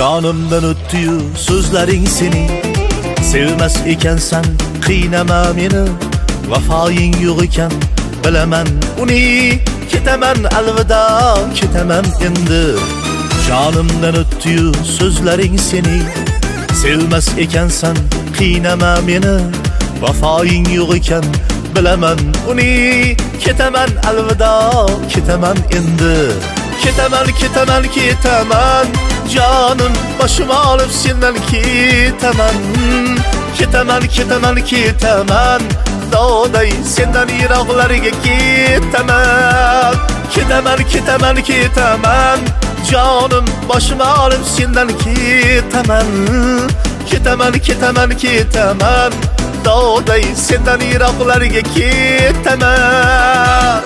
Canımdan öttü sözlerin seni. Sevmez ekansan qiynama meni. Vafaying yo'q ekan bilaman uni. Ketaman alvida, ketaman endi. Canımdan öttü sözlerin seni. Sevmez ekansan qiynama meni. Vafaying yo'q ekan bilaman uni. Ketaman alvida, ketaman endi. Ketaman, ketaman, ketaman. Canım başıma alıp senden ketaman. Ketaman, ketaman, ketaman. Dağday senden yiroqlarga ketaman. Ketaman, ketaman, ketaman. Canım başıma alıp senden ketaman. Ketaman, ketaman, ketaman. Dağday senden yiroqlarga ketaman.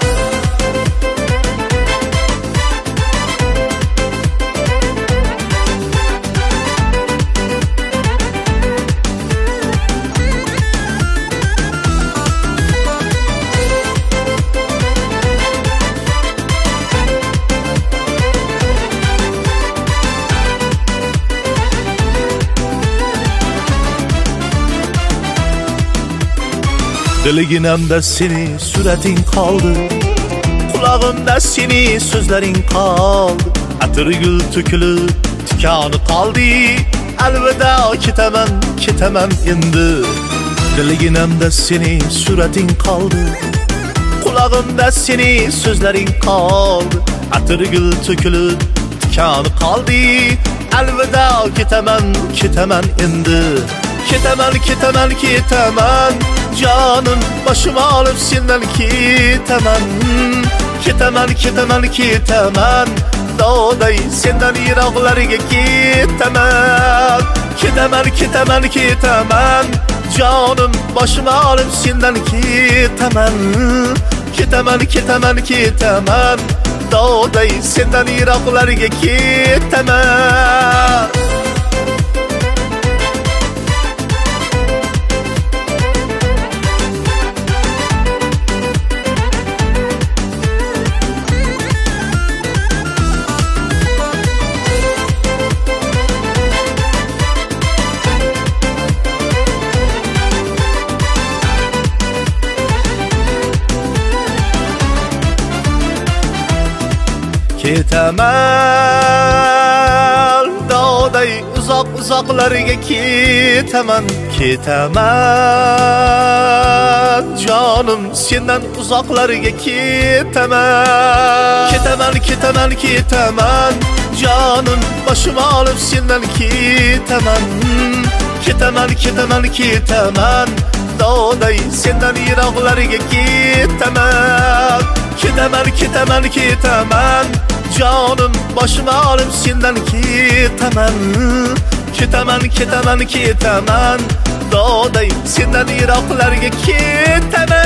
Diliginamda seni suretin kaldı. Kulağımda seni sözlerin kaldı. Atır gül tökülüp tikanı kaldı. Elveda ketaman, ketaman endi. Diliginamda seni suretin kaldı. Kulağımda seni sözlerin kaldı. Atır gül tökülüp tikanı kaldı. Elveda ketaman, ketaman endi. Ketaman, ketaman, ketaman. Canım başıma alıp senden ketaman. Ketaman, ketaman, ketaman. Dağday senden yiroqlarga ketaman. Ketaman, ketaman, ketaman. Canım başıma alıp senden ketaman. Ketaman, ketaman, ketaman. Dağday senden yiroqlarga ketaman. Ketaman, dağday uzak uzaklarga ketaman. Ketaman, canım senden uzaklarga ketaman. Ketaman, ketaman, ketaman. Canım başıma alıp senden ketaman. Ketaman, ketaman, ketaman. Dağday senden yiroqlarga ketaman. Ketaman, ketaman, ketaman. Canım başıma alıp senden ketaman. Ketaman, ketaman, ketaman. Dağday senden yiroqlarga ketaman.